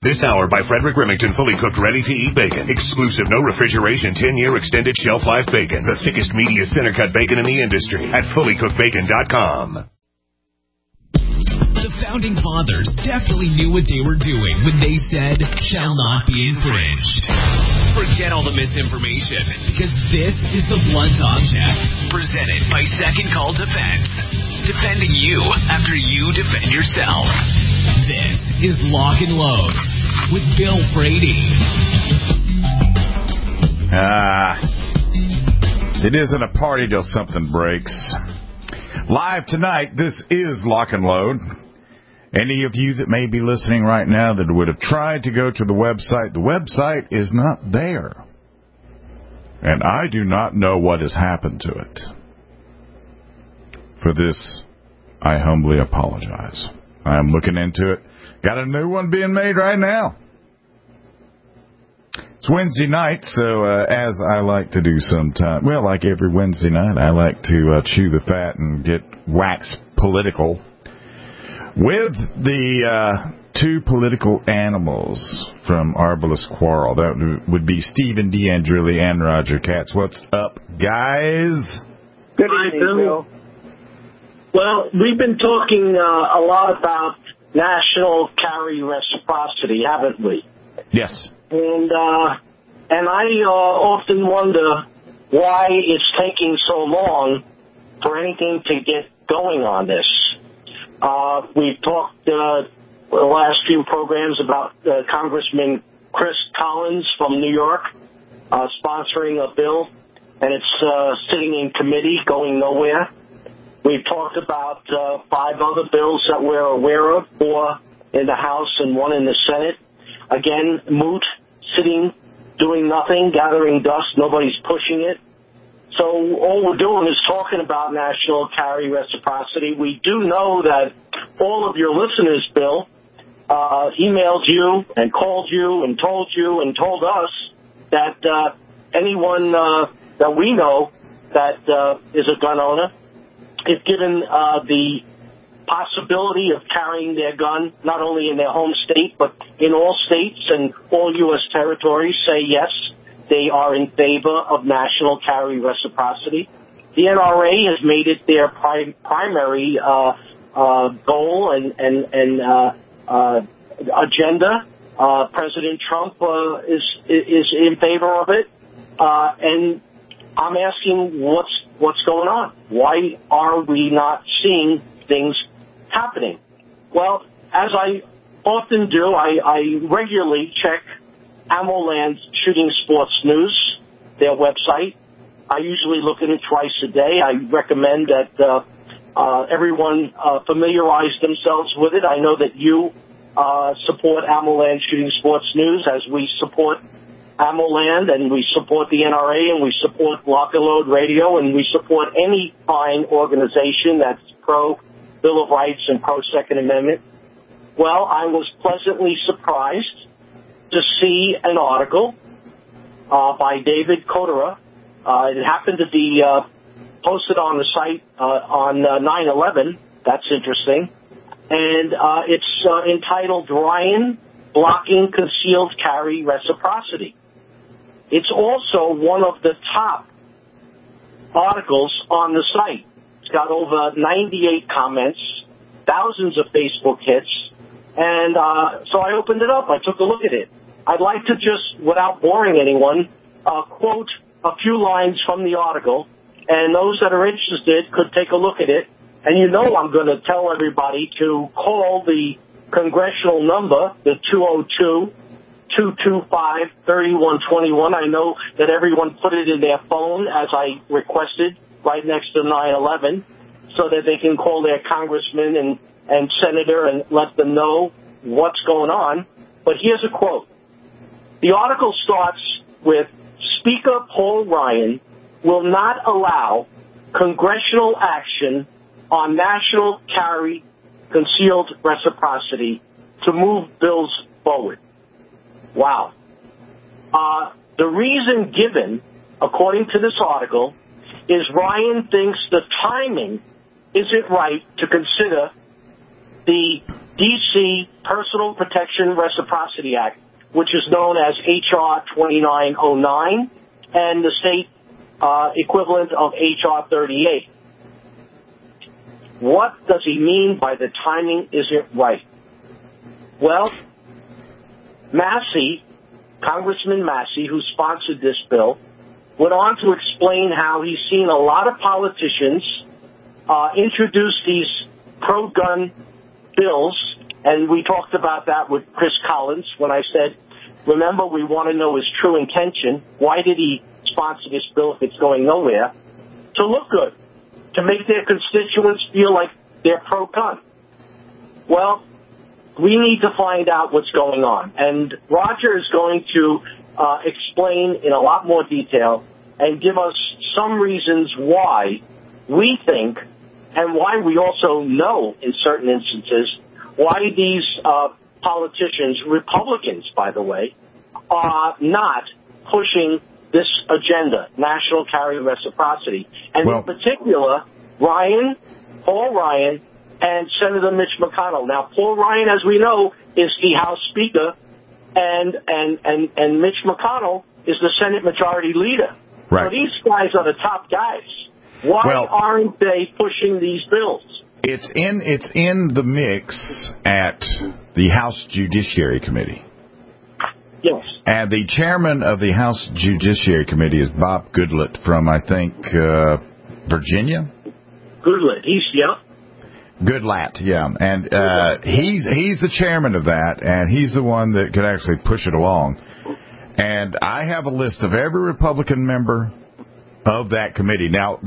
This hour by Frederick Remington, fully cooked, ready-to-eat bacon. Exclusive, no refrigeration, 10-year extended shelf life bacon. The thickest, meatiest center-cut bacon in the industry at fullycookedbacon.com. The Founding Fathers definitely knew what they were doing when they said, shall not be infringed. Forget all the misinformation, because this is the blunt object. Presented by Second Call Defense. Defending you after you defend yourself. This is Lock and Load with Bill Frady. It isn't a party till something breaks. Live tonight, this is Lock and Load. Any of you that may be listening right now that would have tried to go to the website is not there. And I do not know what has happened to it. For this, I humbly apologize. I am looking into it. Got a new one being made right now. It's Wednesday night, so as I like to do sometime, well, like every Wednesday night, I like to chew the fat and get wax political with the two political animals from Arbalest Quarrel. That would be Stephen D'Andrilli and Roger Katz. What's up, guys? Good evening, Bill. Well, we've been talking a lot about national carry reciprocity, haven't we? Yes. And I often wonder why it's taking so long for anything to get going on this. We've talked the last few programs about Congressman Chris Collins from New York sponsoring a bill, and it's sitting in committee going nowhere. We've talked about 5 other bills that we're aware of, 4 in the House and 1 in the Senate. Again, moot, sitting, doing nothing, gathering dust. Nobody's pushing it. So all we're doing is talking about national carry reciprocity. We do know that all of your listeners, Bill, emailed you and called you and told us that anyone that we know that is a gun owner, if given the possibility of carrying their gun, not only in their home state, but in all states and all U.S. territories, say yes, they are in favor of national carry reciprocity. The NRA has made it their primary goal and agenda. President Trump is in favor of it, and I'm asking what's going on? Why are we not seeing things happening? Well, as I often do, I regularly check AmmoLand's Shooting Sports News, their website. I usually look at it twice a day. I recommend that everyone familiarize themselves with it. I know that you support AmmoLand Shooting Sports News, as we support AmmoLand, and we support the NRA, and we support Lock and Load Radio, and we support any fine organization that's pro-Bill of Rights and pro-Second Amendment. Well, I was pleasantly surprised to see an article by David Kotera. It happened to be posted on the site on 9/11. That's interesting. And it's entitled Ryan Blocking Concealed Carry Reciprocity. It's also one of the top articles on the site. It's got over 98 comments, thousands of Facebook hits, and so I opened it up. I took a look at it. I'd like to just, without boring anyone, quote a few lines from the article, and those that are interested could take a look at it. And you know I'm going to tell everybody to call the congressional number, the 202-225-3121. I know that everyone put it in their phone, as I requested, right next to 9/11, so that they can call their congressman and senator and let them know what's going on. But here's a quote. The article starts with, Speaker Paul Ryan will not allow congressional action on national carry concealed reciprocity to move bills forward. Wow. The reason given, according to this article, is Ryan thinks the timing isn't right to consider the D.C. Personal Protection Reciprocity Act, which is known as H.R. 2909, and the state equivalent of H.R. 38. What does he mean by the timing isn't right? Well, Massey, Congressman Massey, who sponsored this bill, went on to explain how he's seen a lot of politicians introduce these pro-gun bills, and we talked about that with Chris Collins when I said, remember, we want to know his true intention. Why did he sponsor this bill if it's going nowhere? To look good, to make their constituents feel like they're pro-gun. Well, we need to find out what's going on. And Roger is going to explain in a lot more detail and give us some reasons why we think, and why we also know in certain instances, why these politicians, Republicans, by the way, are not pushing this agenda, national carry reciprocity. And in particular, Paul Ryan, and Senator Mitch McConnell. Now, Paul Ryan, as we know, is the House Speaker, and Mitch McConnell is the Senate Majority Leader. Right. So these guys are the top guys. Why aren't they pushing these bills? It's in the mix at the House Judiciary Committee. Yes. And the chairman of the House Judiciary Committee is Bob Goodlatte from, I think, Virginia. Goodlatte, Goodlatte, yeah, and he's the chairman of that, and he's the one that could actually push it along. And I have a list of every Republican member of that committee. Now,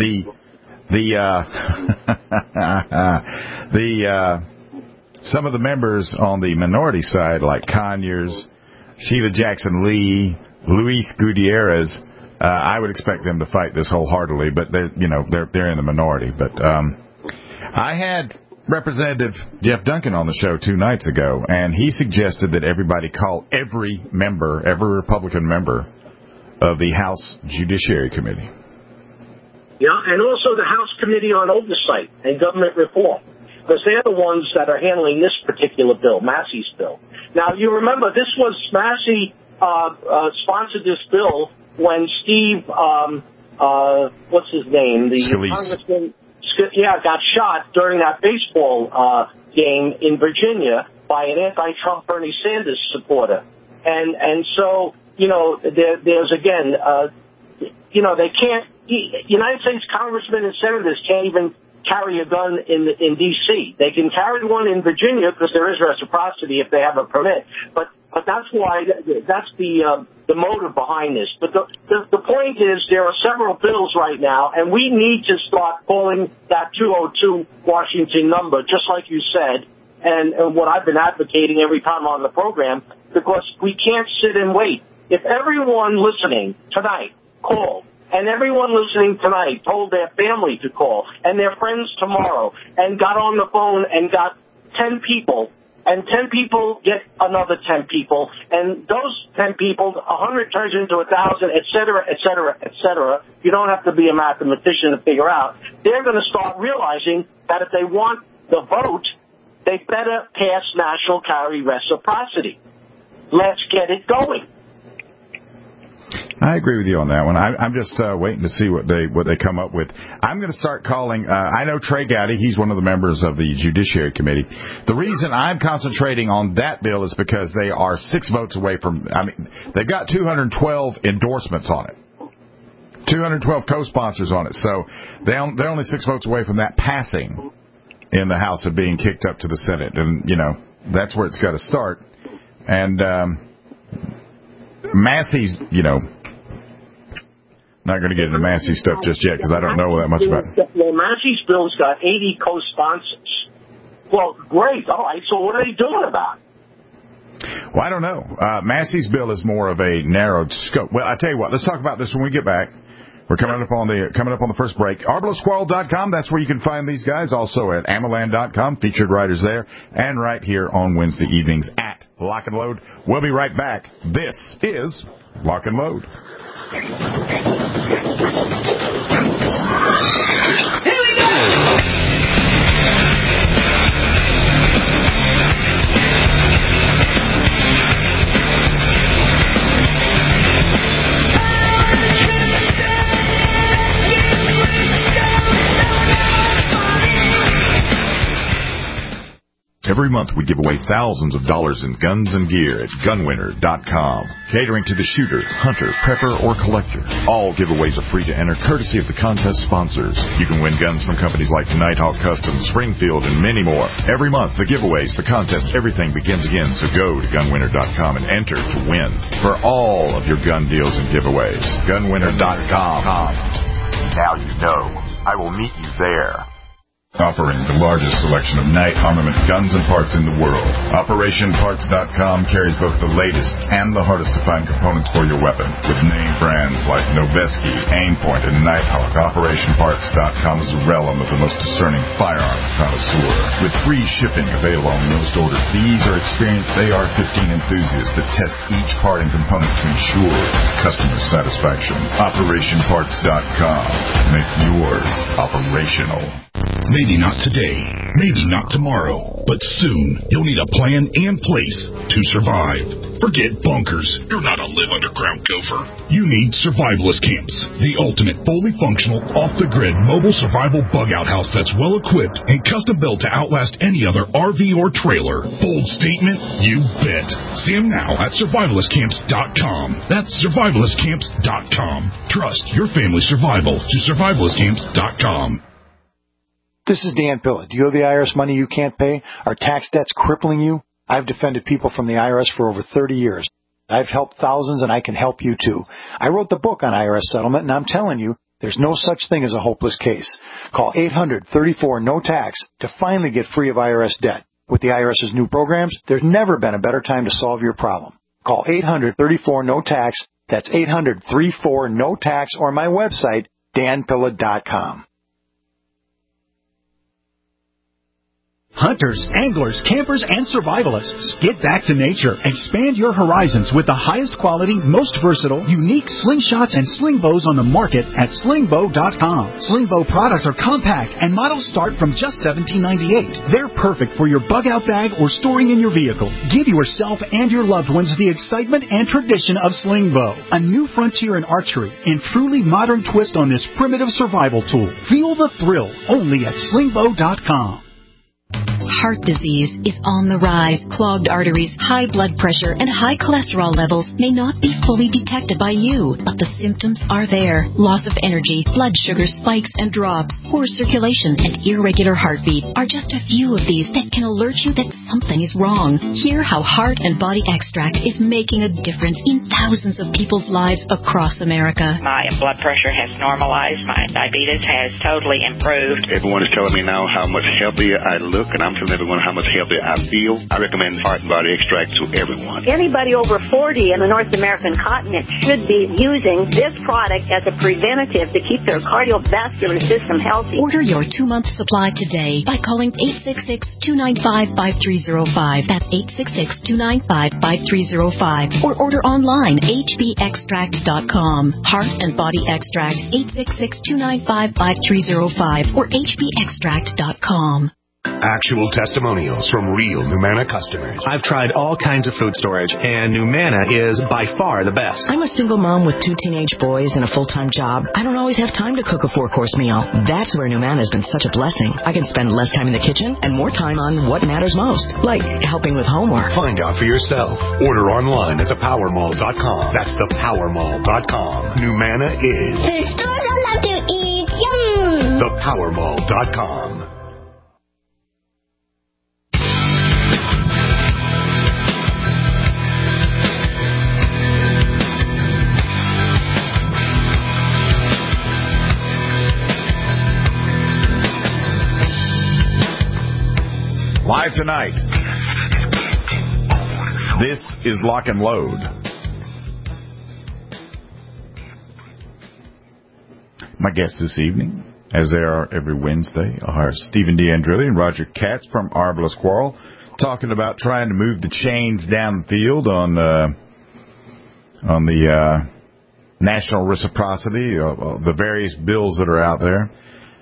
some of the members on the minority side, like Conyers, Sheila Jackson Lee, Luis Gutierrez, I would expect them to fight this wholeheartedly, but they're in the minority. But I had Representative Jeff Duncan on the show 2 nights ago, and he suggested that everybody call every Republican member of the House Judiciary Committee. Yeah, and also the House Committee on Oversight and Government Reform, because they're the ones that are handling this particular bill, Massey's bill. Now, you remember, this was Massey sponsored this bill when Steve, what's his name? The Congressman, got shot during that baseball game in Virginia by an anti-Trump Bernie Sanders supporter. And so, there's again, they can't, United States congressmen and senators can't even carry a gun in D.C. They can carry one in Virginia because there is reciprocity if they have a permit. But that's why, that's the motive behind this. But the point is there are several bills right now, and we need to start calling that 202 Washington number, just like you said, and what I've been advocating every time on the program, because we can't sit and wait. If everyone listening tonight called, and everyone listening tonight told their family to call, and their friends tomorrow, and got on the phone and got 10 people, and 10 people get another 10 people, and those 10 people, 100 turns into 1,000, et cetera, et cetera, et cetera. You don't have to be a mathematician to figure out. They're going to start realizing that if they want the vote, they better pass national carry reciprocity. Let's get it going. I agree with you on that one. I'm just waiting to see what they come up with. I'm going to start calling. I know Trey Gowdy. He's one of the members of the Judiciary Committee. The reason I'm concentrating on that bill is because they are 6 votes away from. They've got 212 endorsements on it, 212 co-sponsors on it. So they're only 6 votes away from that passing in the House and being kicked up to the Senate, and that's where it's got to start. And Massey's, not going to get into Massey stuff just yet because I don't know that much about it. Well, Massey's bill's got 80 co-sponsors. Well, great. All right. So what are they doing about it? Well, I don't know. Massey's bill is more of a narrowed scope. Well, I tell you what. Let's talk about this when we get back. We're coming up on the first break. ArbalestSquirrel.com. That's where you can find these guys. Also at Amaland.com. Featured writers there. And right here on Wednesday evenings at Lock and Load. We'll be right back. This is Lock and Load. Here we go! Every month we give away thousands of dollars in guns and gear at gunwinner.com. Catering to the shooter, hunter, prepper, or collector. All giveaways are free to enter, courtesy of the contest sponsors. You can win guns from companies like Nighthawk Customs, Springfield, and many more. Every month, the giveaways, the contests, everything begins again. So go to gunwinner.com and enter to win for all of your gun deals and giveaways. Gunwinner.com. Now you know. I will meet you there. Offering the largest selection of night armament guns and parts in the world, OperationParts.com carries both the latest and the hardest to find components for your weapon. With name brands like Noveske, Aimpoint, and Nighthawk, OperationParts.com is the realm of the most discerning firearms connoisseur. With free shipping available on most orders, these are experienced AR-15 enthusiasts that test each part and component to ensure customer satisfaction. OperationParts.com. Make yours operational. Maybe not today, maybe not tomorrow, but soon you'll need a plan and place to survive. Forget bunkers. You're not a live underground gopher. You need survivalist camps, the ultimate fully functional, off-the-grid mobile survival bug-out house that's well-equipped and custom-built to outlast any other RV or trailer. Bold statement? You bet. See them now at survivalistcamps.com. That's survivalistcamps.com. Trust your family's survival to survivalistcamps.com. This is Dan Pilla. Do you owe the IRS money you can't pay? Are tax debts crippling you? I've defended people from the IRS for over 30 years. I've helped thousands, and I can help you, too. I wrote the book on IRS settlement, and I'm telling you, there's no such thing as a hopeless case. Call 800-34-NO-TAX to finally get free of IRS debt. With the IRS's new programs, there's never been a better time to solve your problem. Call 800-34-NO-TAX. That's 800-34-NO-TAX, or my website, danpilla.com. Hunters, anglers, campers, and survivalists. Get back to nature. Expand your horizons with the highest quality, most versatile, unique slingshots and sling bows on the market at slingbow.com. Slingbow products are compact and models start from just $17.98. They're perfect for your bug-out bag or storing in your vehicle. Give yourself and your loved ones the excitement and tradition of Slingbow, a new frontier in archery and truly modern twist on this primitive survival tool. Feel the thrill only at slingbow.com. Heart disease is on the rise. Clogged arteries, high blood pressure, and high cholesterol levels may not be fully detected by you, but the symptoms are there. Loss of energy, blood sugar spikes and drops, poor circulation, and irregular heartbeat are just a few of these that can alert you that something is wrong. Hear how Heart and Body Extract is making a difference in thousands of people's lives across America. My blood pressure has normalized. My diabetes has totally improved. Everyone is telling me now how much healthier I look, and I'm telling everyone how much healthier I feel. I recommend Heart and Body Extract to everyone. Anybody over 40 in the North American continent should be using this product as a preventative to keep their cardiovascular system healthy. Order your 2-month supply today by calling 866-295-5305. That's 866-295-5305. Or order online, hbextract.com. Heart and Body Extract, 866-295-5305 or hbextract.com. Actual testimonials from real Numanna customers. I've tried all kinds of food storage, and Numanna is by far the best. I'm a single mom with 2 teenage boys and a full-time job. I don't always have time to cook a 4-course meal. That's where Numanna has been such a blessing. I can spend less time in the kitchen and more time on what matters most, like helping with homework. Find out for yourself. Order online at thepowermall.com. That's thepowermall.com. Numanna is the stores I love to eat. Yum! Thepowermall.com. Live tonight, this is Lock and Load. My guests this evening, as they are every Wednesday, are Stephen D'Andrilli and Roger Katz from Arbalest Quarrel, talking about trying to move the chains down the field on the national reciprocity, the various bills that are out there.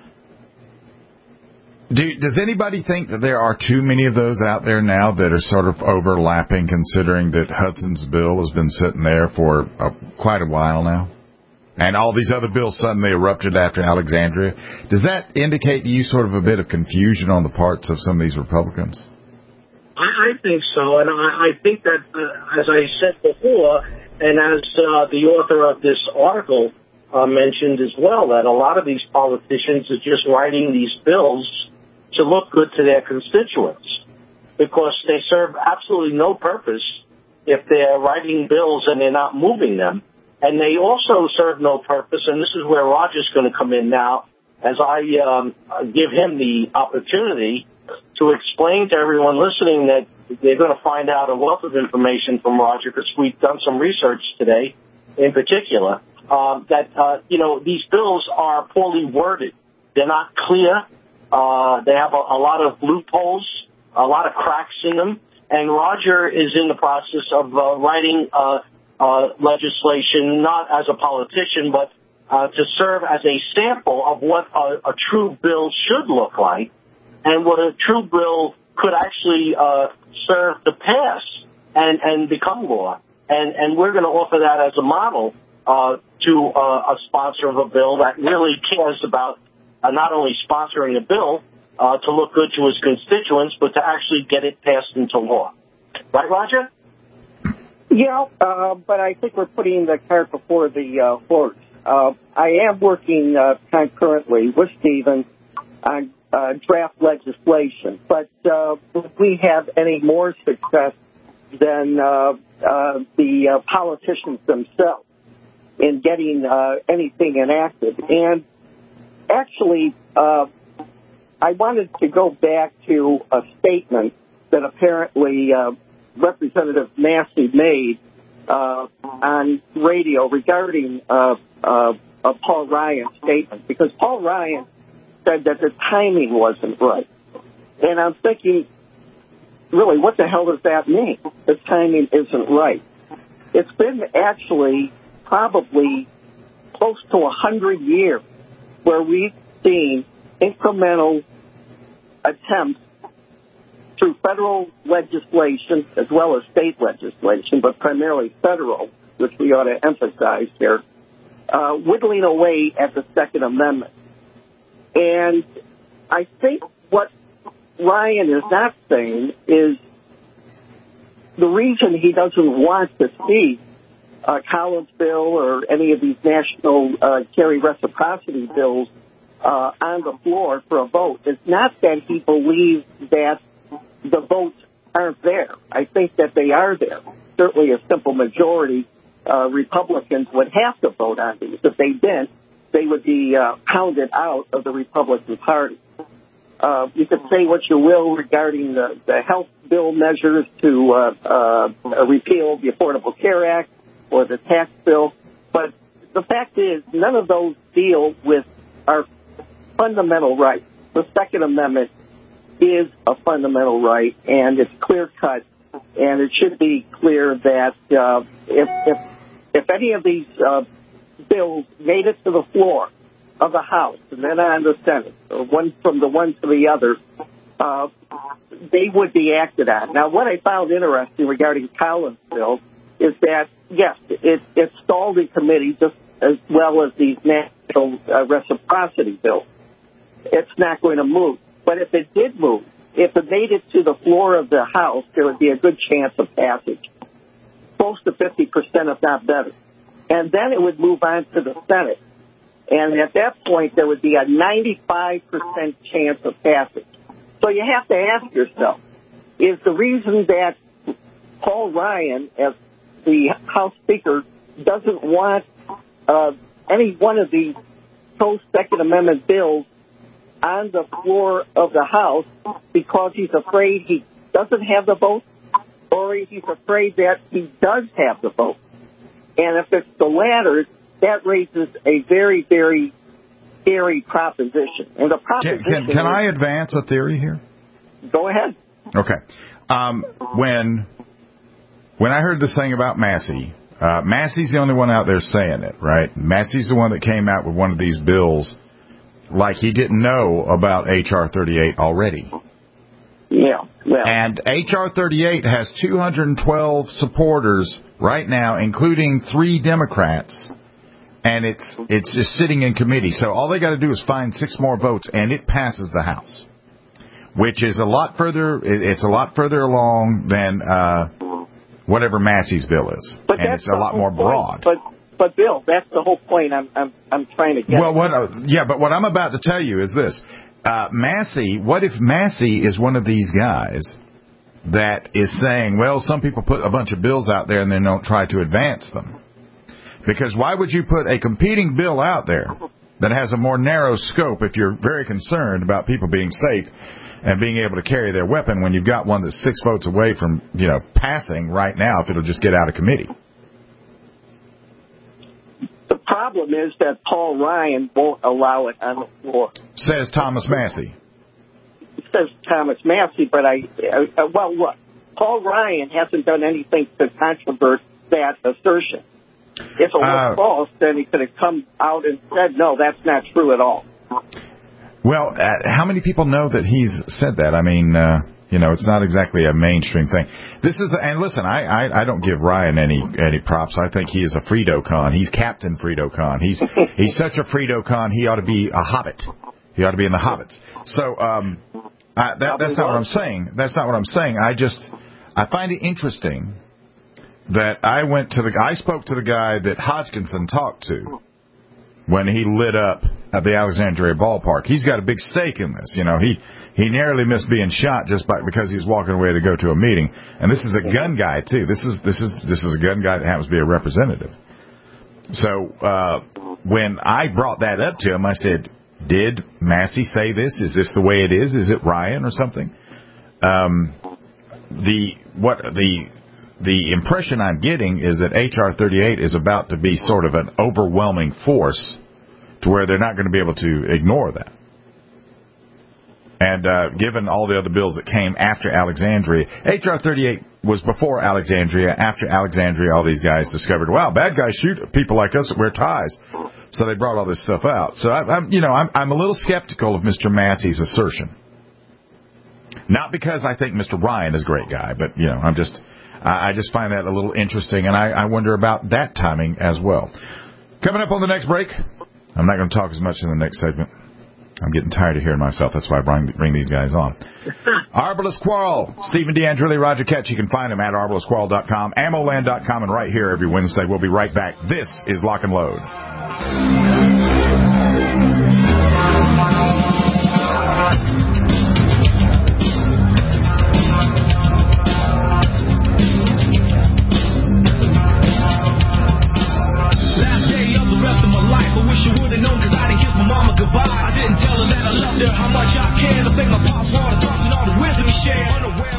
Does anybody think that there are too many of those out there now that are sort of overlapping, considering that Hudson's bill has been sitting there for quite a while now? And all these other bills suddenly erupted after Alexandria. Does that indicate to you sort of a bit of confusion on the parts of some of these Republicans? I think so, and I think that, as I said before, and as the author of this article mentioned as well, that a lot of these politicians are just writing these bills to look good to their constituents, because they serve absolutely no purpose if they're writing bills and they're not moving them. And they also serve no purpose, and this is where Roger's going to come in now, as I give him the opportunity to explain to everyone listening that they're going to find out a wealth of information from Roger, because we've done some research today in particular, that, these bills are poorly worded. They're not clear. They have a lot of loopholes, a lot of cracks in them. And Roger is in the process of writing legislation, not as a politician, but to serve as a sample of what a true bill should look like, and what a true bill could actually serve to pass and become law. And we're going to offer that as a model to a sponsor of a bill that really cares about not only sponsoring a bill to look good to his constituents, but to actually get it passed into law. Right, Roger? Yeah, but I think we're putting the cart before the horse. I am working concurrently with Stephen on draft legislation, but would we have any more success than the politicians themselves in getting anything enacted? And actually, I wanted to go back to a statement that apparently Representative Massey made on radio regarding Paul Ryan's statement, because Paul Ryan said that the timing wasn't right. And I'm thinking, really, what the hell does that mean? The timing isn't right. It's been actually probably close to 100 years where we've seen incremental attempts through federal legislation as well as state legislation, but primarily federal, which we ought to emphasize here, whittling away at the Second Amendment. And I think what Ryan is not saying is the reason he doesn't want to see Collins bill or any of these national carry reciprocity bills on the floor for a vote is not that he believes that the votes aren't there. I think that they are there. Certainly a simple majority Republicans would have to vote on these. If they didn't, they would be pounded out of the Republican Party. You could say what you will regarding the health bill measures to repeal the Affordable Care Act or the tax bill, but the fact is none of those deal with our fundamental rights. The Second Amendment is a fundamental right, and it's clear-cut, and it should be clear that if any of these bills made it to the floor of the House and then on the Senate, or one from the one to the other, they would be acted on. Now, what I found interesting regarding Collins' bill is that, yes, it stalled in committee just as well as these national reciprocity bills. It's not going to move. But if it did move, if it made it to the floor of the House, there would be a good chance of passage, close to 50%, if not better. And then it would move on to the Senate. And at that point, there would be a 95% chance of passage. So you have to ask yourself, is the reason that Paul Ryan, as the House Speaker, doesn't want any one of these post-Second Amendment bills on the floor of the House because he's afraid he doesn't have the vote, or he's afraid that he does have the vote? And if it's the latter, that raises a very, very scary proposition. And the proposition can I advance a theory here? Go ahead. Okay. When I heard this thing about Massey, Massey's the only one out there saying it, right? Massey's the one that came out with one of these bills like he didn't know about H.R. 38 already. Yeah. Well. And H.R. 38 has 212 supporters right now, including 3 Democrats, and it's just sitting in committee. So all they got to do is find 6 more votes, and it passes the House. which is a lot further. It's a lot further along than whatever Massey's bill is, but and it's a lot more broad. But Bill, that's the whole point I'm trying to get. Well, but what I'm about to tell you is this: Massey. What if Massey is one of these guys that is saying, well, some people put a bunch of bills out there and then don't try to advance them? Because why would you put a competing bill out there that has a more narrow scope if you're very concerned about people being safe and being able to carry their weapon when you've got one that's 6 votes away from, passing right now if it'll just get out of committee? The problem is that Paul Ryan won't allow it on the floor. Says Thomas Massey. Says Thomas Massey, but look, Paul Ryan hasn't done anything to controvert that assertion. If it was false, then he could have come out and said, no, that's not true at all. Well, how many people know that he's said that? I mean, it's not exactly a mainstream thing. And listen, I don't give Ryan any props. I think he is a Frito-Con. He's Captain Frito-Con. He's such a Frito-Con, he ought to be a Hobbit. He ought to be in the Hobbits. So, that's not what I'm saying. That's not what I'm saying. I find it interesting that I spoke to the guy that Hodgkinson talked to when he lit up at the Alexandria ballpark. He's got a big stake in this. He narrowly missed being shot just because he was walking away to go to a meeting. And this is a gun guy too. This is a gun guy that happens to be a representative. So when I brought that up to him, I said, did Massey say this? Is this the way it is? Is it Ryan or something? The impression I'm getting is that H.R. 38 is about to be sort of an overwhelming force to where they're not going to be able to ignore that. And given all the other bills that came after Alexandria, H.R. 38 was before Alexandria. After Alexandria, all these guys discovered, wow, bad guys shoot people like us that wear ties. So they brought all this stuff out. So I'm a little skeptical of Mr. Massey's assertion. Not because I think Mr. Ryan is a great guy, but I just find that a little interesting, and I wonder about that timing as well. Coming up on the next break, I'm not going to talk as much in the next segment. I'm getting tired of hearing myself. That's why I bring these guys on. Arbalest Quarrel, Stephen D'Angeli, Roger Ketch. You can find him at arbalestquarrel.com, ammoland.com, and right here every Wednesday. We'll be right back. This is Lock and Load. I didn't tell her that I loved her, how much I cared. I think my pops wanted to talk and all the wisdom he shared.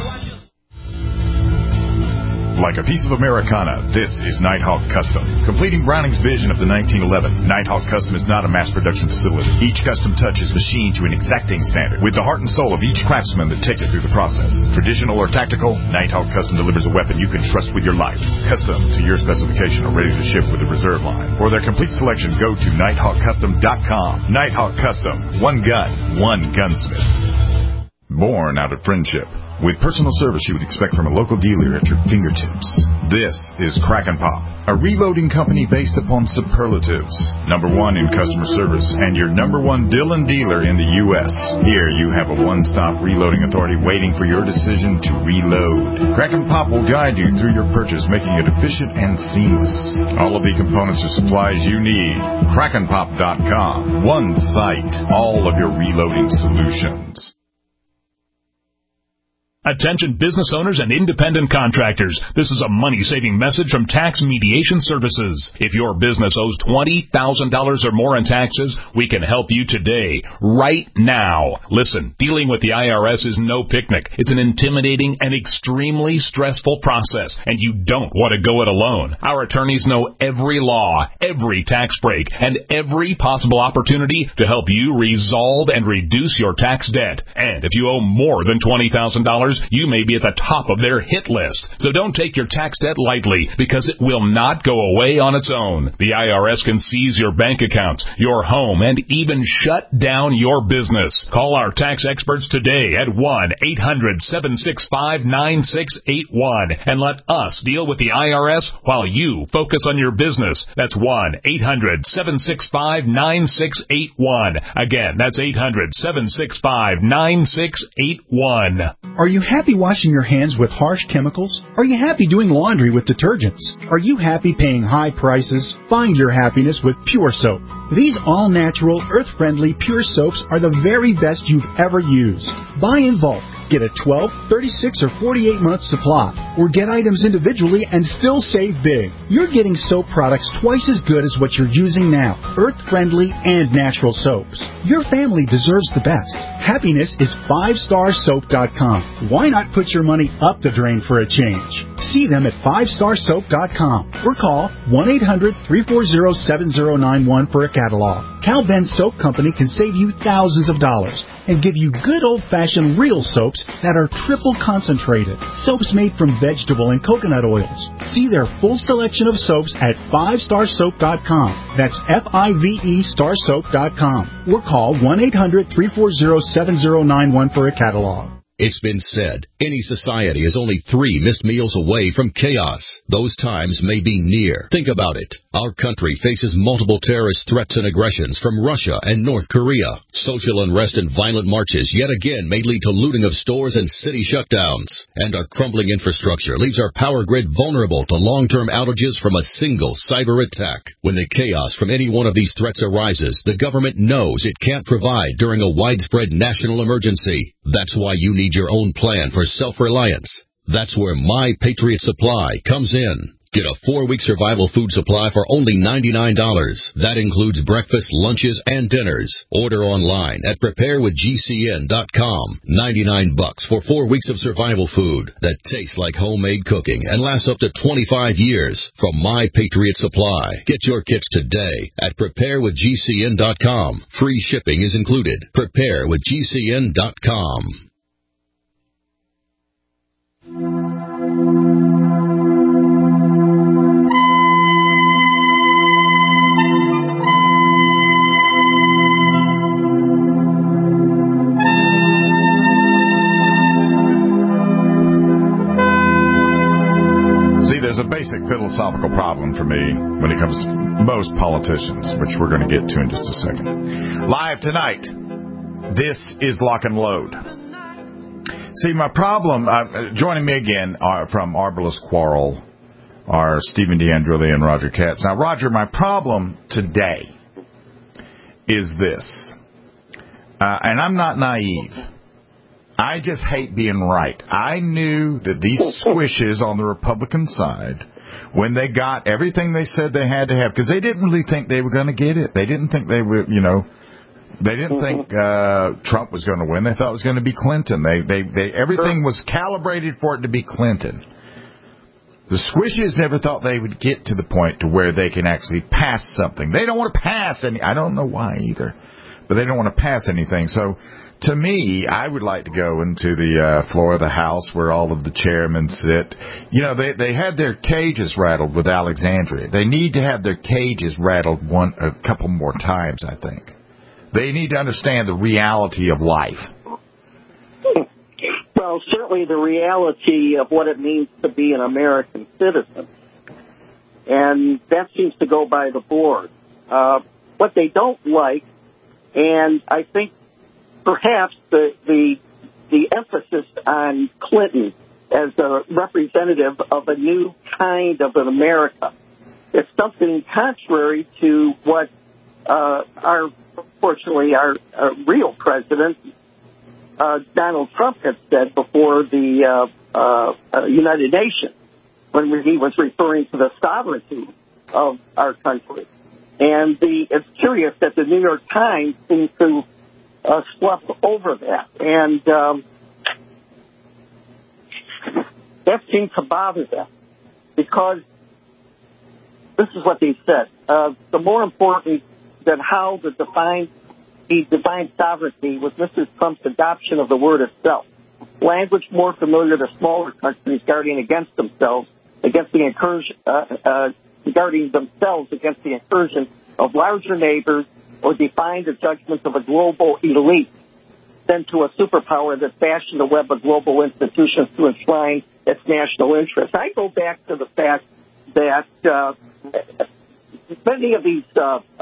Like a piece of Americana, this is Nighthawk Custom. Completing Browning's vision of the 1911, Nighthawk Custom is not a mass production facility. Each custom touch is machined to an exacting standard, with the heart and soul of each craftsman that takes it through the process. Traditional or tactical, Nighthawk Custom delivers a weapon you can trust with your life. Custom to your specification or ready to ship with a reserve line. For their complete selection, go to nighthawkcustom.com. Nighthawk Custom. One gun, one gunsmith. Born out of friendship. With personal service you would expect from a local dealer at your fingertips. This is Crack and Pop, a reloading company based upon superlatives. #1 in customer service and your #1 Dillon dealer in the U.S. Here you have a one-stop reloading authority waiting for your decision to reload. Crack and Pop will guide you through your purchase, making it efficient and seamless. All of the components and supplies you need. Crackandpop.com. One site. All of your reloading solutions. Attention business owners and independent contractors. This is a money-saving message from Tax Mediation Services. If your business owes $20,000 or more in taxes, we can help you today, right now. Listen, dealing with the IRS is no picnic. It's an intimidating and extremely stressful process, and you don't want to go it alone. Our attorneys know every law, every tax break, and every possible opportunity to help you resolve and reduce your tax debt. And if you owe more than $20,000, you may be at the top of their hit list. So don't take your tax debt lightly, because it will not go away on its own. The IRS can seize your bank accounts, your home, and even shut down your business. Call our tax experts today at 1-800-765-9681 and let us deal with the IRS while you focus on your business. That's 1-800-765-9681. Again, that's 800-765-9681. Are you happy washing your hands with harsh chemicals? Are you happy doing laundry with detergents? Are you happy paying high prices? Find your happiness with Pure Soap. These all-natural, earth-friendly Pure Soaps are the very best you've ever used. Buy in bulk. Get a 12, 36, or 48-month supply, or get items individually and still save big. You're getting soap products twice as good as what you're using now, earth-friendly and natural soaps. Your family deserves the best. Happiness is 5starsoap.com. Why not put your money up the drain for a change? See them at 5starsoap.com or call 1-800-340-7091 for a catalog. Cal Ben Soap Company can save you thousands of dollars and give you good old-fashioned real soaps that are triple concentrated. Soaps made from vegetable and coconut oils. See their full selection of soaps at 5starsoap.com. That's F-I-V-E starsoap.com. Or call 1-800-340-7091 for a catalog. It's been said, any society is only 3 missed meals away from chaos. Those times may be near. Think about it. Our country faces multiple terrorist threats and aggressions from Russia and North Korea. Social unrest and violent marches yet again may lead to looting of stores and city shutdowns. And our crumbling infrastructure leaves our power grid vulnerable to long-term outages from a single cyber attack. When the chaos from any one of these threats arises, the government knows it can't provide during a widespread national emergency. That's why you need your own plan for self-reliance. That's where My Patriot Supply comes in. Get a 4-week survival food supply for only $99. That includes breakfast, lunches, and dinners. Order online at preparewithgcn.com. $99 for 4 weeks of survival food that tastes like homemade cooking and lasts up to 25 years from My Patriot Supply. Get your kits today at preparewithgcn.com. Free shipping is included. Preparewithgcn.com. See, there's a basic philosophical problem for me when it comes to most politicians, which we're going to get to in just a second. Live tonight, this is Lock and Load. See, my problem, joining me again from Arbalest Quarrel are Stephen D'Andrelli and Roger Katz. Now, Roger, my problem today is this, and I'm not naive. I just hate being right. I knew that these squishes on the Republican side, when they got everything they said they had to have, because they didn't really think they were going to get it. They didn't think they were, they didn't think Trump was going to win. They thought it was going to be Clinton. Everything was calibrated for it to be Clinton. The squishes never thought they would get to the point to where they can actually pass something. They don't want to pass any. I don't know why either, but they don't want to pass anything. So, to me, I would like to go into the floor of the House where all of the chairmen sit. They had their cages rattled with Alexandria. They need to have their cages rattled a couple more times, I think. They need to understand the reality of life. Well, certainly the reality of what it means to be an American citizen. And that seems to go by the board. What they don't like, and I think perhaps the emphasis on Clinton as a representative of a new kind of an America is something contrary to what our real president, Donald Trump, had said before the United Nations when he was referring to the sovereignty of our country. And it's curious that the New York Times seems to slough over that. And that seems to bother them because this is what they said. The more important than how he defined sovereignty was Mr. Trump's adoption of the word itself. language more familiar to smaller countries guarding against themselves, against the incursion, guarding themselves against the incursion of larger neighbors or defying the judgments of a global elite than to a superpower that fashioned a web of global institutions to enshrine its national interests. I go back to the fact that many of these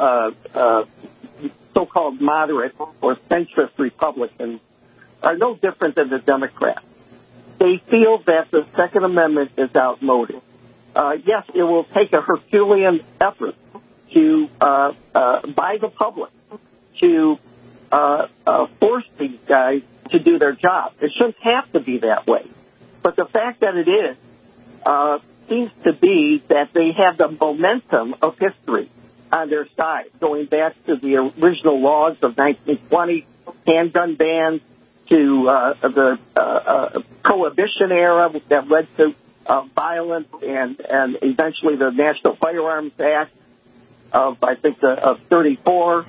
so-called moderate or centrist Republicans are no different than the Democrats. They feel that the Second Amendment is outmoded. Yes, it will take a Herculean effort to by the public to force these guys to do their job. It shouldn't have to be that way. But the fact that it is seems to be that they have the momentum of history on their side, going back to the original laws of 1920, handgun bans, to the Prohibition era that led to violence, and eventually the National Firearms Act of, I think, of 34.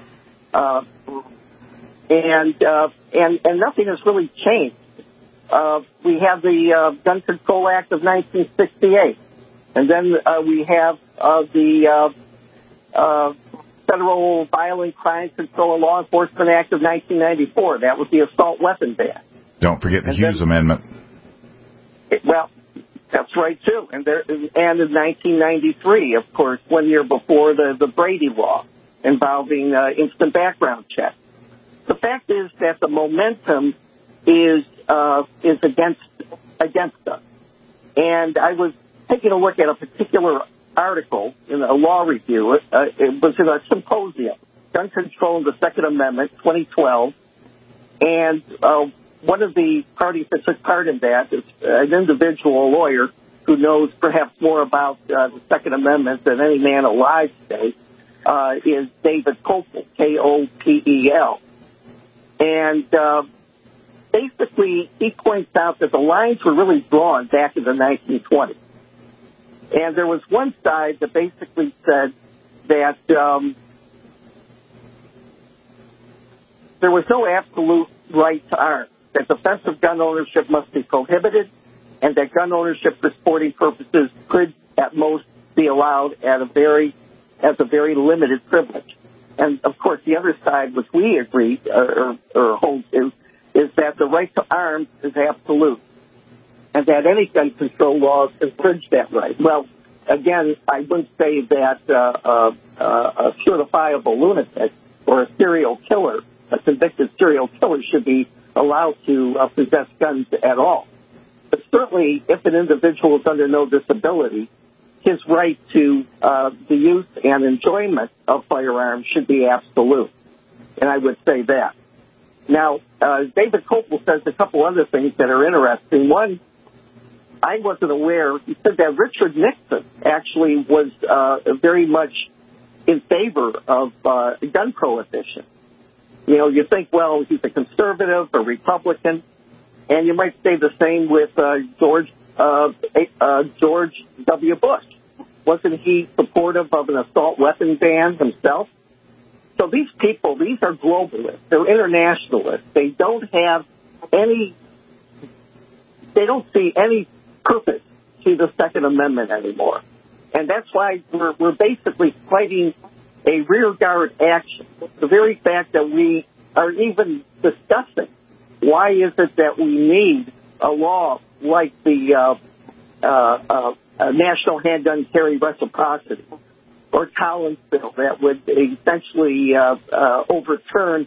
And nothing has really changed. We have the Gun Control Act of 1968, and then we have the Federal Violent Crime Control and Law Enforcement Act of 1994. That was the assault weapon ban. Don't forget the Hughes Amendment. Well, that's right, too. And in 1993, of course, 1 year before the Brady Law involving instant background checks. The fact is that the momentum is against us. And I was taking a look at a particular article in a law review. It was in a symposium, Gun Control and the Second Amendment, 2012. And one of the parties that took part in that is an individual, a lawyer, who knows perhaps more about the Second Amendment than any man alive today, is David Kopel, K-O-P-E-L. And basically, he points out that the lines were really drawn back in the 1920s. And there was one side that basically said that there was no absolute right to arms, that defensive gun ownership must be prohibited, and that gun ownership for sporting purposes could, at most, be allowed as a very limited privilege. And, of course, the other side, which we agree or hold to, is that the right to arms is absolute, and that any gun control laws infringe that right. Well, again, I wouldn't say that a certifiable lunatic or a serial killer, a convicted serial killer, should be allowed to possess guns at all. But certainly, if an individual is under no disability, his right to the use and enjoyment of firearms should be absolute. And I would say that. Now, David Kopel says a couple other things that are interesting. One, I wasn't aware. He said that Richard Nixon actually was very much in favor of gun prohibition. You know, you think, well, he's a conservative, a Republican, and you might say the same with George W. Bush. Wasn't he supportive of an assault weapon ban himself? So these people, these are globalists. They're internationalists. They don't see any purpose to the Second Amendment anymore. And that's why we're basically fighting a rearguard action. The very fact that we are even discussing why is it that we need a law like the National Handgun Carry Reciprocity or Collins bill that would essentially overturn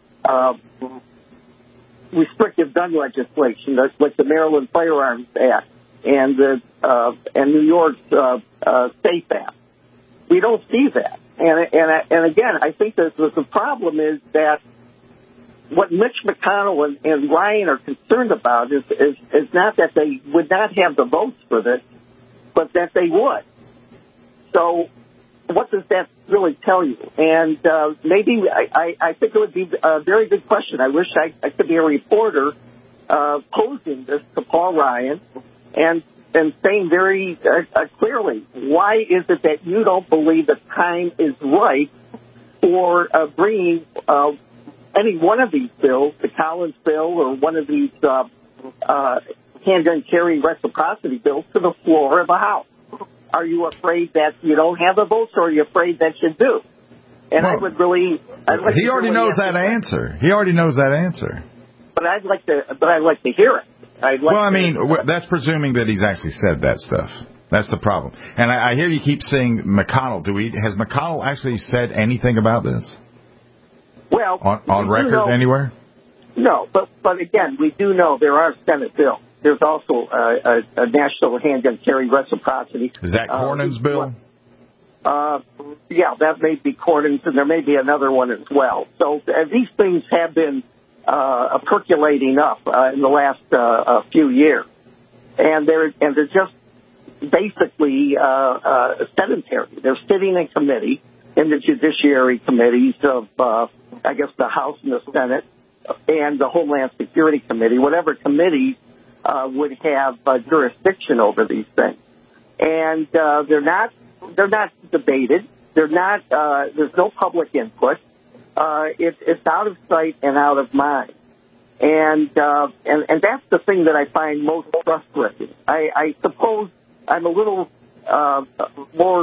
restrictive gun legislation, like the Maryland Firearms Act and New York's SAFE Act. We don't see that, and again, I think that the problem is that what Mitch McConnell and Ryan are concerned about is not that they would not have the votes for this, but that they would. So what does that really tell you? And maybe I think it would be a very good question. I wish I could be a reporter posing this to Paul Ryan and saying very clearly, why is it that you don't believe the time is right for bringing any one of these bills, the Collins bill or one of these handgun carry reciprocity bill to the floor of the House? Are you afraid that you don't have the votes, or are you afraid that you do? And I would really... he already knows that answer. He already knows that answer. But I'd like to hear it. That's presuming that he's actually said that stuff. That's the problem. And I hear you keep saying McConnell. Has McConnell actually said anything about this? Well, on record anywhere? No, but again, we do know there are Senate bills. There's also a national handgun carry reciprocity. Is that Cornyn's bill? Yeah, that may be Cornyn's, and there may be another one as well. So these things have been percolating up in the last few years, and they're just basically sedentary. They're sitting in committee, in the judiciary committees of, I guess, the House and the Senate, and the Homeland Security Committee, whatever committees would have jurisdiction over these things. And they're not debated. They're not. There's no public input. It's out of sight and out of mind. And that's the thing that I find most frustrating. I suppose I'm a little more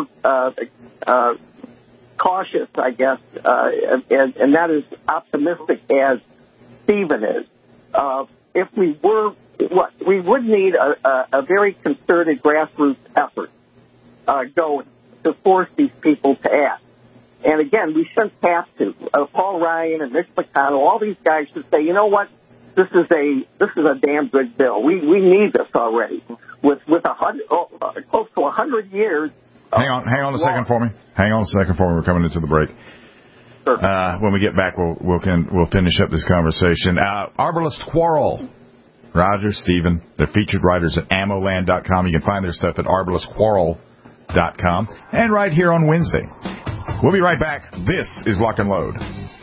cautious, I guess, and not as optimistic as Stephen is. If we were, we would need a very concerted grassroots effort going to force these people to act. And again, we shouldn't have to. Paul Ryan and Mitch McConnell, all these guys should say, you know what, this is a damn good bill. We need this already. With close to 100 years. Hang on a second for me. We're coming into the break. Sure. When we get back, we'll finish up this conversation. Arbalist Quarrel. Roger, Stephen, they're featured writers at ammoland.com. You can find their stuff at arbalistquarrel.com and right here on Wednesday. We'll be right back. This is Lock and Load.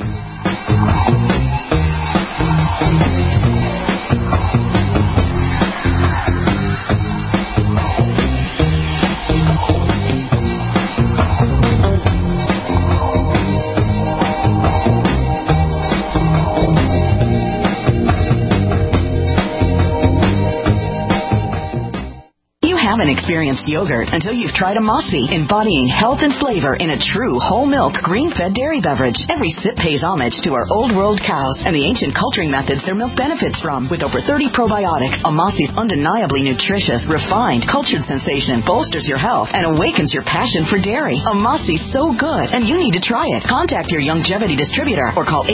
Haven't experienced yogurt until you've tried a Mossy, embodying health and flavor in a true whole milk, green-fed dairy beverage. Every sip pays homage to our old world cows and the ancient culturing methods their milk benefits from. With over 30 probiotics, a Mossy's undeniably nutritious, refined, cultured sensation bolsters your health and awakens your passion for dairy. A Mossy's so good, and you need to try it. Contact your Youngevity distributor or call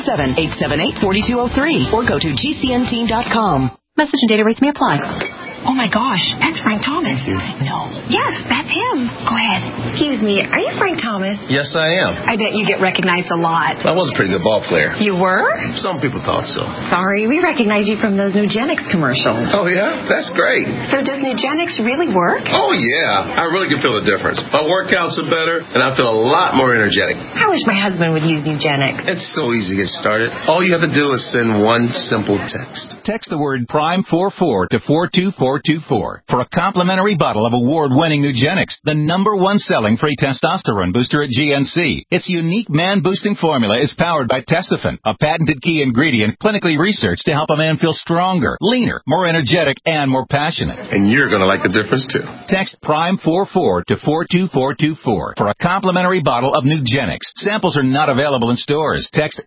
877-878-4203 or go to gcnteam.com. Message and data rates may apply. Oh, my gosh, that's Frank Thomas. No. Yes, that's him. Go ahead. Excuse me, are you Frank Thomas? Yes, I am. I bet you get recognized a lot. I was a pretty good ball player. You were? Some people thought so. Sorry, we recognize you from those Nugenix commercials. Oh, yeah? That's great. So does Nugenix really work? Oh, yeah. I really can feel the difference. My workouts are better, and I feel a lot more energetic. I wish my husband would use Nugenix. It's so easy to get started. All you have to do is send one simple text. Text the word PRIME44 to 42424 for a complimentary bottle of award-winning Nugenix, the #1 selling free testosterone booster at GNC. Its unique man-boosting formula is powered by Testofen, a patented key ingredient clinically researched to help a man feel stronger, leaner, more energetic, and more passionate. And you're going to like the difference, too. Text PRIME44 to 42424 for a complimentary bottle of Nugenix. Samples are not available in stores. Text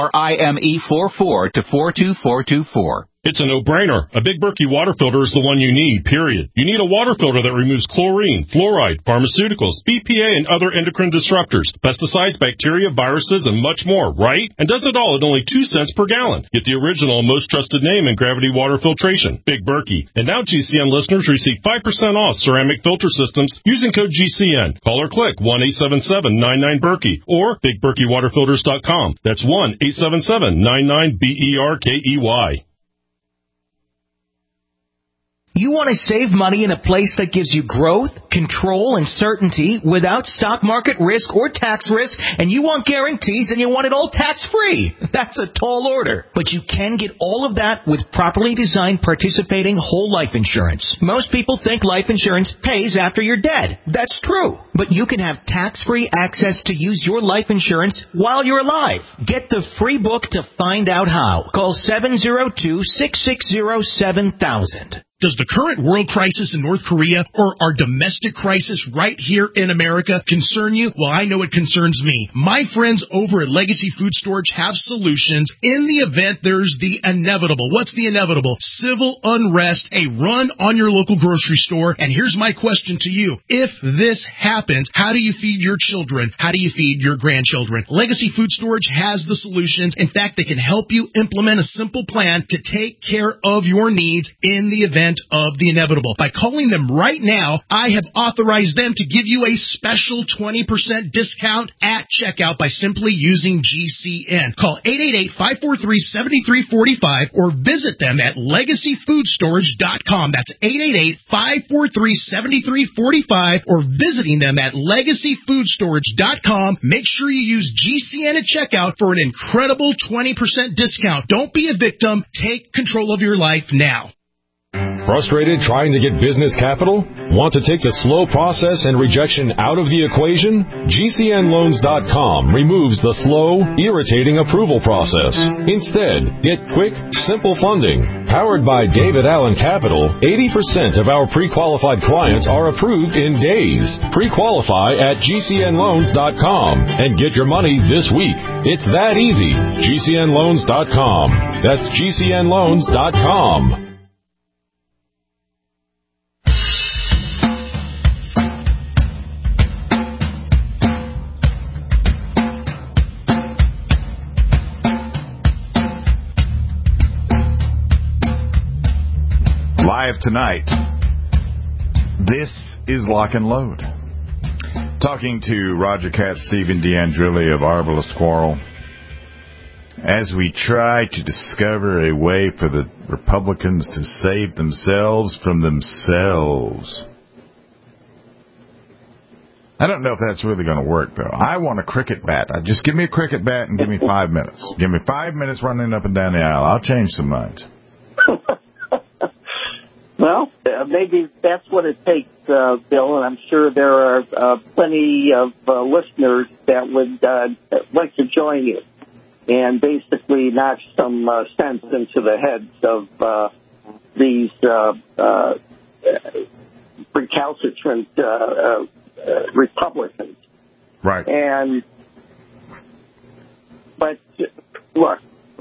PRIME44 to 42424. It's a no-brainer. A Big Berkey water filter is the one you need, period. You need a water filter that removes chlorine, fluoride, pharmaceuticals, BPA, and other endocrine disruptors, pesticides, bacteria, viruses, and much more, right? And does it all at only 2 cents per gallon. Get the original, most trusted name in gravity water filtration, Big Berkey. And now GCN listeners receive 5% off ceramic filter systems using code GCN. Call or click 1-877-99-BERKEY or BigBerkeyWaterFilters.com. That's 1-877-99-BERKEY. You want to save money in a place that gives you growth, control, and certainty without stock market risk or tax risk, and you want guarantees and you want it all tax-free. That's a tall order. But you can get all of that with properly designed participating whole life insurance. Most people think life insurance pays after you're dead. That's true. But you can have tax-free access to use your life insurance while you're alive. Get the free book to find out how. Call 702-660-7000. Does the current world crisis in North Korea or our domestic crisis right here in America concern you? Well, I know it concerns me. My friends over at Legacy Food Storage have solutions in the event there's the inevitable. What's the inevitable? Civil unrest, a run on your local grocery store. And here's my question to you. If this happens, how do you feed your children? How do you feed your grandchildren? Legacy Food Storage has the solutions. In fact, they can help you implement a simple plan to take care of your needs in the event of the inevitable. By calling them right now, I have authorized them to give you a special 20% discount at checkout by simply using GCN. Call 888-543-7345 or visit them at legacyfoodstorage.com. That's 888-543-7345 or visiting them at legacyfoodstorage.com. Make sure you use GCN at checkout for an incredible 20% discount. Don't be a victim. Take control of your life now. Frustrated trying to get business capital? Want to take the slow process and rejection out of the equation? GCNloans.com removes the slow, irritating approval process. Instead, get quick, simple funding. Powered by David Allen Capital, 80% of our pre-qualified clients are approved in days. Pre-qualify at GCNloans.com and get your money this week. It's that easy. GCNloans.com. That's GCNloans.com. Live tonight, this is Lock and Load. Talking to Roger Katz, Stephen D'Andrilli of Arbalest Quarrel, as we try to discover a way for the Republicans to save themselves from themselves. I don't know if that's really going to work, though. I want a cricket bat. Just give me a cricket bat and give me 5 minutes. Give me 5 minutes running up and down the aisle. I'll change some minds. Well, maybe that's what it takes, Bill, and I'm sure there are plenty of listeners that would like to join you and basically knock some sense into the heads of these recalcitrant Republicans. Right. But look,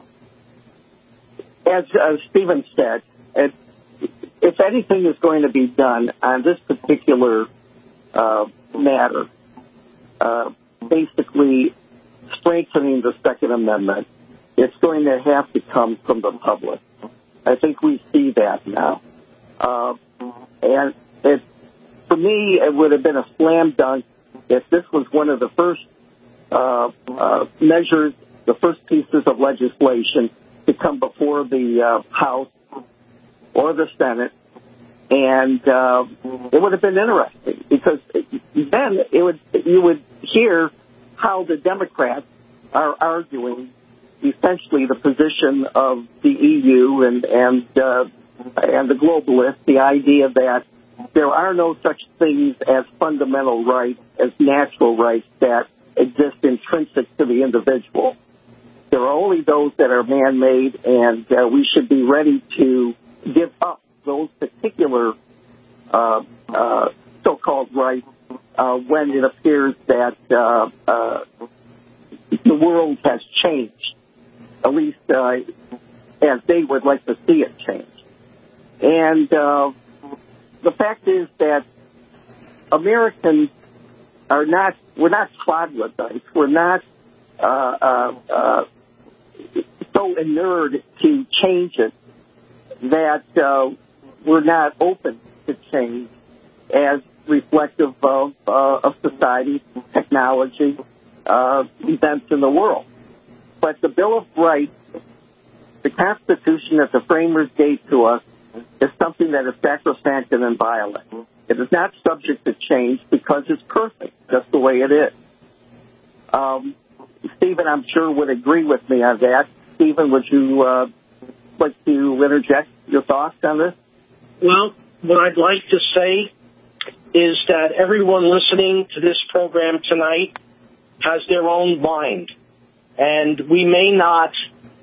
as Stephen said, if anything is going to be done on this particular matter, basically strengthening the Second Amendment, it's going to have to come from the public. I think we see that now. And for me, it would have been a slam dunk if this was one of the first measures, the first pieces of legislation to come before the House or the Senate, and it would have been interesting because then you would hear how the Democrats are arguing essentially the position of the EU and the globalists, the idea that there are no such things as fundamental rights, as natural rights that exist intrinsic to the individual. There are only those that are man-made, and we should be ready to give up those particular so-called rights when it appears that the world has changed, at least as they would like to see it change. And the fact is that Americans we're not troglodytes. We're not so inured to changes that we're not open to change as reflective of society, technology, events in the world. But the Bill of Rights, the Constitution that the framers gave to us, is something that is sacrosanct and inviolate. It is not subject to change because it's perfect, just the way it is. Stephen, I'm sure, would agree with me on that. Stephen, would you like to interject your thoughts on this? Well, what I'd like to say is that everyone listening to this program tonight has their own mind. And we may not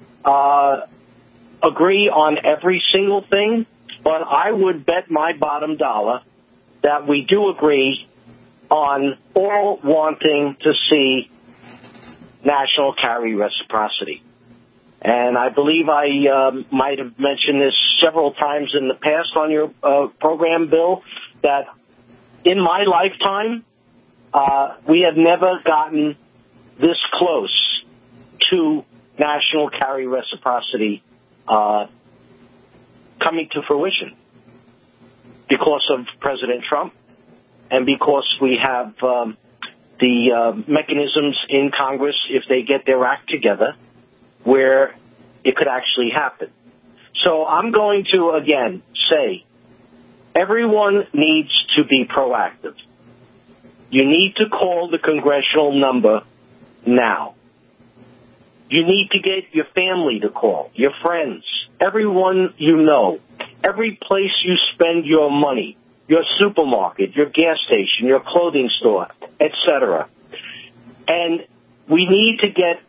agree on every single thing, but I would bet my bottom dollar that we do agree on all wanting to see national carry reciprocity. And I believe I might have mentioned this several times in the past on your program, Bill, that in my lifetime, we have never gotten this close to national carry reciprocity coming to fruition because of President Trump and because we have the mechanisms in Congress, if they get their act together, where it could actually happen. So I'm going to, again, say everyone needs to be proactive. You need to call the congressional number now. You need to get your family to call, your friends, everyone you know, every place you spend your money, your supermarket, your gas station, your clothing store, etc. And we need to get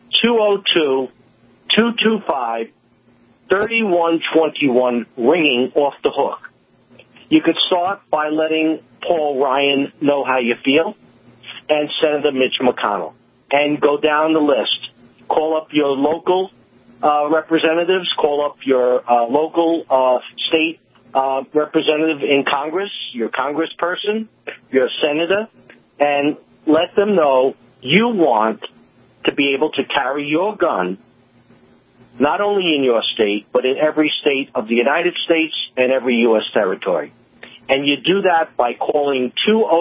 202-225-3121 ringing off the hook. You could start by letting Paul Ryan know how you feel and Senator Mitch McConnell and go down the list. Call up your local representatives, call up your local state representative in Congress, your congressperson, your senator, and let them know you want to be able to carry your gun not only in your state, but in every state of the United States and every U.S. territory. And you do that by calling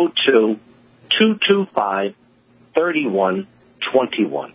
202-225-3121.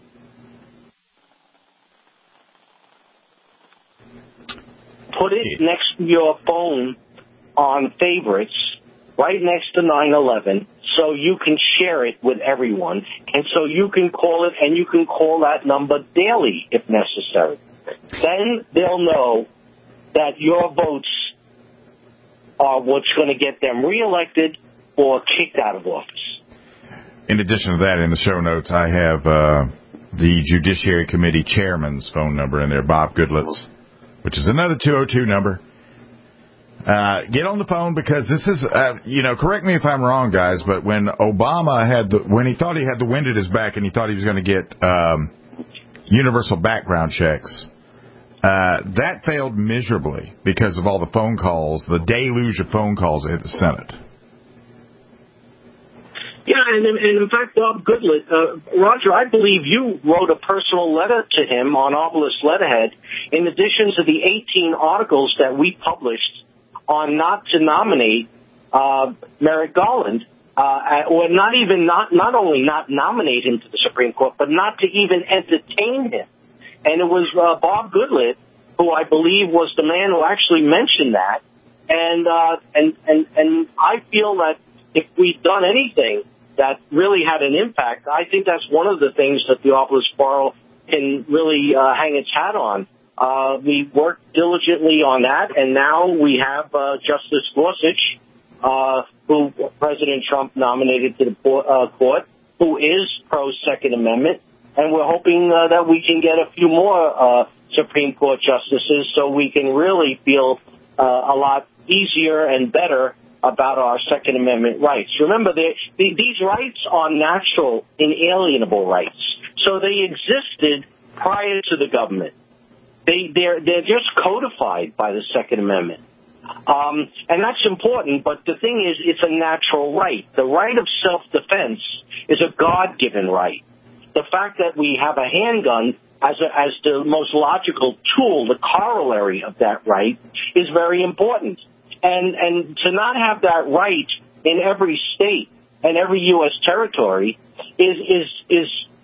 Put it next to your phone on favorites, right next to 9/11, so you can share it with everyone, and so you can call it, and you can call that number daily if necessary. Then they'll know that your votes are what's going to get them reelected or kicked out of office. In addition to that, in the show notes, I have the Judiciary Committee Chairman's phone number in there, Bob Goodlet's, which is another 202 number. Get on the phone because this is, correct me if I'm wrong, guys, but when Obama when he thought he had the wind at his back and he thought he was going to get universal background checks, that failed miserably because of all the phone calls, the deluge of phone calls that hit the Senate. Yeah, and in fact, Bob Goodlet, Roger, I believe you wrote a personal letter to him on Obelisk Letterhead, in addition to the 18 articles that we published on not to nominate Merrick Garland, or not only not nominate him to the Supreme Court, but not to even entertain him. And it was Bob Goodlet, who I believe was the man who actually mentioned that. And I feel that if we'd done anything that really had an impact, I think that's one of the things that the Obelisk Bar can really hang its hat on. We worked diligently on that, and now we have Justice Gorsuch, who President Trump nominated to the court, who is pro-Second Amendment, and we're hoping that we can get a few more Supreme Court justices so we can really feel a lot easier and better about our Second Amendment rights. Remember, these rights are natural, inalienable rights, so they existed prior to the government. They're just codified by the Second Amendment. And that's important, but the thing is, it's a natural right. The right of self-defense is a God-given right. The fact that we have a handgun as the most logical tool, the corollary of that right, is very important. And to not have that right in every state and every U.S. territory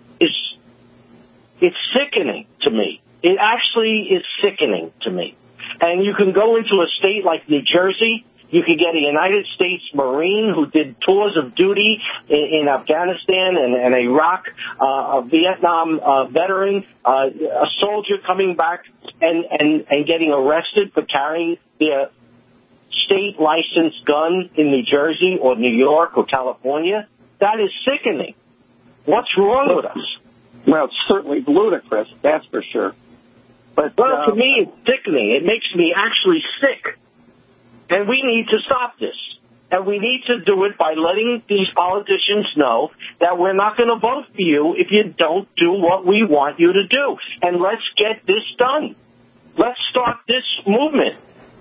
it's sickening to me. It actually is sickening to me. And you can go into a state like New Jersey. You could get a United States Marine who did tours of duty in Afghanistan and Iraq, a Vietnam veteran, a soldier coming back and getting arrested for carrying their state licensed gun in New Jersey or New York or California. That is sickening. What's wrong with us? Well, it's certainly ludicrous, that's for sure. But to me, it's sickening. It makes me actually sick. And we need to stop this. And we need to do it by letting these politicians know that we're not going to vote for you if you don't do what we want you to do. And let's get this done. Let's start this movement.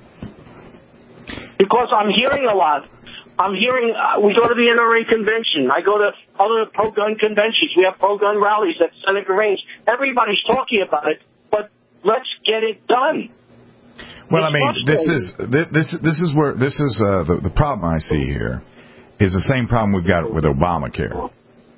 Because I'm hearing a lot. We go to the NRA convention. I go to other pro-gun conventions. We have pro-gun rallies at Seneca Range. Everybody's talking about it, but let's get it done. Well, I mean, this is the problem I see here is the same problem we've got with Obamacare,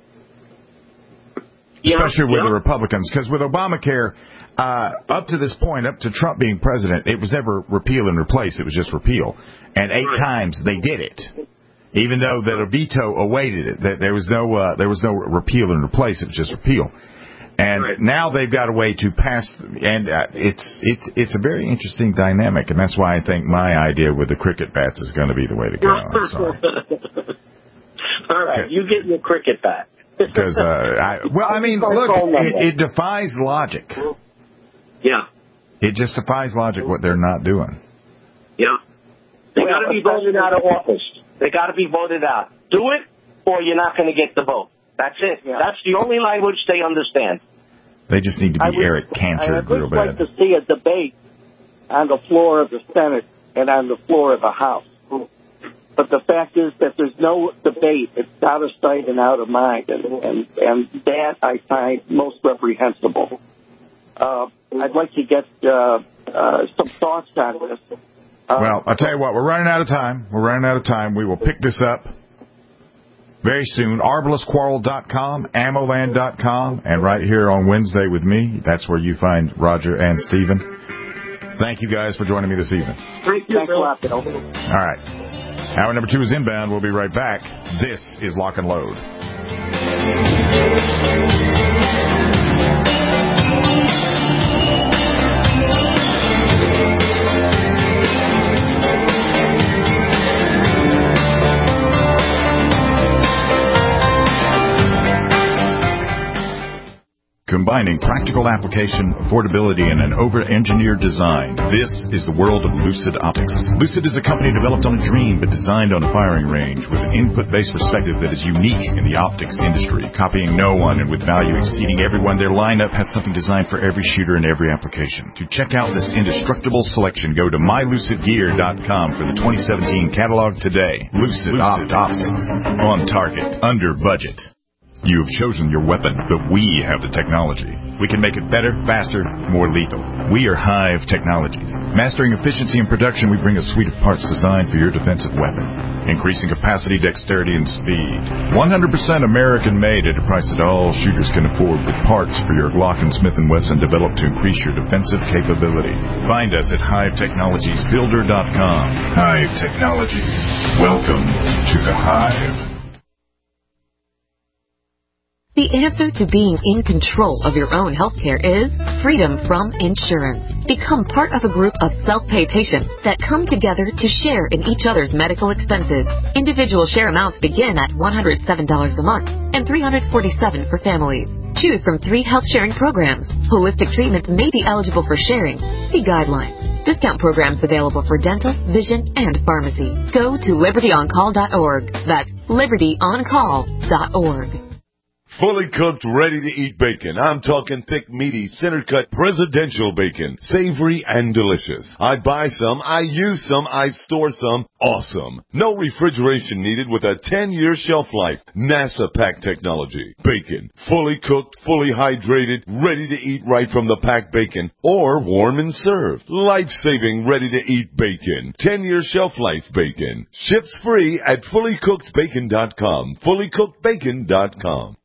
especially with the Republicans, because with Obamacare, up to this point, up to Trump being president, it was never repeal and replace; it was just repeal, and 8 times they did it. Even though that a veto awaited it, that there was no repeal and replace, it was just repeal. And now they've got a way to pass, and it's a very interesting dynamic, and that's why I think my idea with the cricket bats is going to be the way to go. I'm sorry. All right, you get your cricket bat. Because, look, it defies logic. Yeah. It just defies logic what they're not doing. Yeah. They got to be voted out of office. They got to be voted out. Do it, or you're not going to get the vote. That's it. Yeah. That's the only language they understand. They just need to be Eric Cantor real bad. I would like to see a debate on the floor of the Senate and on the floor of the House. But the fact is that there's no debate. It's out of sight and out of mind, and that I find most reprehensible. I'd like to get some thoughts on this. Well, I'll tell you what, we're running out of time. We will pick this up very soon. ArbalestQuarrel.com, Ammoland.com, and right here on Wednesday with me, that's where you find Roger and Stephen. Thank you guys for joining me this evening. Thank you, Bill. All right. Hour number 2 is inbound. We'll be right back. This is Lock and Load. Combining practical application, affordability, and an over-engineered design. This is the world of Lucid Optics. Lucid is a company developed on a dream but designed on a firing range with an input-based perspective that is unique in the optics industry, copying no one and with value exceeding everyone. Their lineup has something designed for every shooter and every application. To check out this indestructible selection, go to mylucidgear.com for the 2017 catalog today. Lucid Optics. On target. Under budget. You have chosen your weapon, but we have the technology. We can make it better, faster, more lethal. We are Hive Technologies. Mastering efficiency and production, we bring a suite of parts designed for your defensive weapon. Increasing capacity, dexterity, and speed. 100% American-made at a price that all shooters can afford, with parts for your Glock and Smith & Wesson developed to increase your defensive capability. Find us at HiveTechnologiesBuilder.com. Hive Technologies. Welcome to the Hive. The answer to being in control of your own healthcare is freedom from insurance. Become part of a group of self-pay patients that come together to share in each other's medical expenses. Individual share amounts begin at $107 a month and $347 for families. Choose from 3 health-sharing programs. Holistic treatments may be eligible for sharing. See guidelines. Discount programs available for dental, vision, and pharmacy. Go to libertyoncall.org. That's libertyoncall.org. Fully cooked, ready-to-eat bacon. I'm talking thick, meaty, center-cut, presidential bacon. Savory and delicious. I buy some, I use some, I store some. Awesome. No refrigeration needed with a 10-year shelf life. NASA pack technology. Bacon. Fully cooked, fully hydrated, ready to eat right from the packed bacon. Or warm and served. Life-saving, ready-to-eat bacon. 10-year shelf life bacon. Ships free at fullycookedbacon.com. Fullycookedbacon.com.